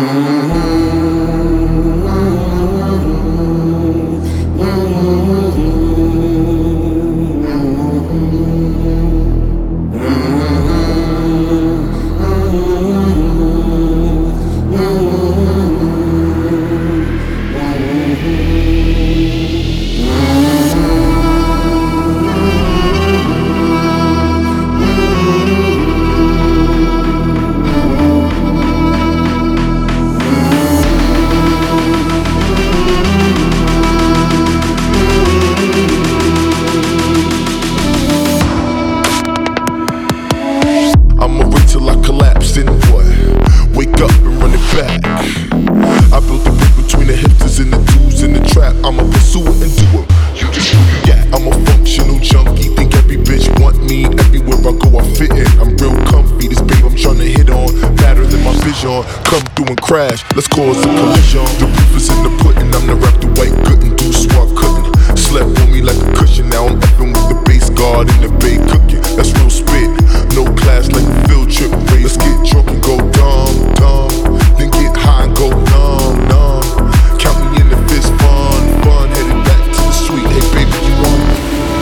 I'ma wait till I collapse, then what? Wake up and run it back. I built a bridge between the hipsters and the dudes in the trap. I'ma pursue it and do it. You just who you got. I'm a functional junkie. Think every bitch want me. Everywhere I go, I fit in. I'm real comfy. This babe I'm tryna hit on, better than my vision. Come through and crash. Let's cause a collision. The proof is in the pudding. I'm the rap the white good and do swat couldn't. Slept on me like a cushion. Now I'm effing with the bass guard in the bay cooking. That's real spit. No class like a field trip race. Let's get drunk and go dumb, dumb. Then get high and go numb, numb. Count me in if it's fun, fun. Headed back to the suite. Hey baby, you want me?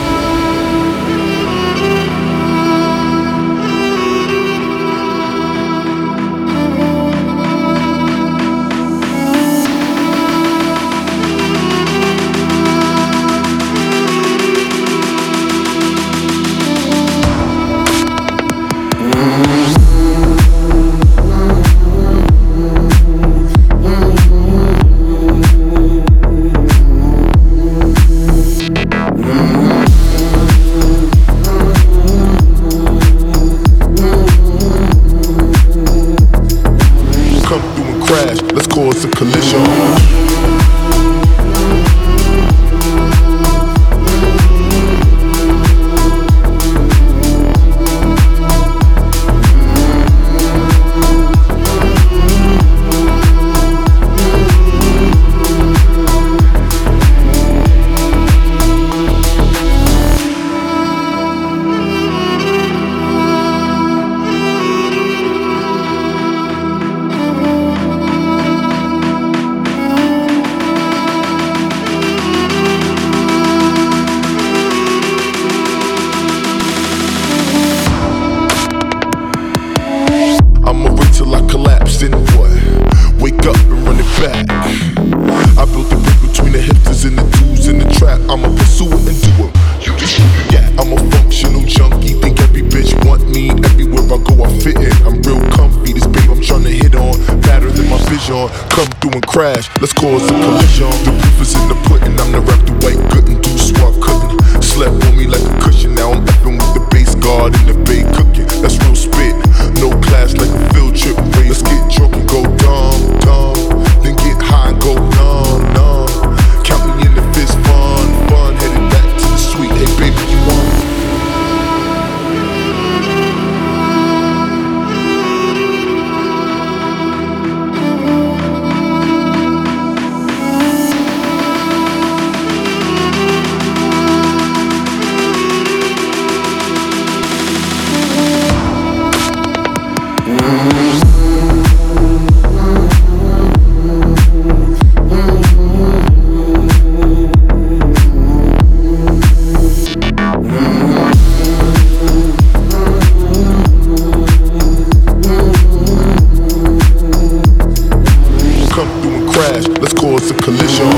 Crash, let's cause a collision. I'ma wait till I collapse, then what? Wake up and run it back. I built a bridge between the hipsters and the dudes in the trap. I'ma pursue it and do it. You just who you got. I'm a functional junkie. Think every bitch want me. Everywhere I go, I fit in. I'm real comfy. This babe I'm tryna hit on, better than my vision. Come through and crash. Let's cause a collision. The proof is in the pudding. I'm the rap the white good and do swat couldn't. Slept on me like a cushion. Now I'm effing with the bass guard in the bay cooking. That's real spit. No class like a field trip race. Let's get drunk and go dumb, dumb. Then get high and go numb, numb. Count me in if it's fun, fun. Headed back to the suite. Hey baby, you want me? Come through and crash, let's cause a collision.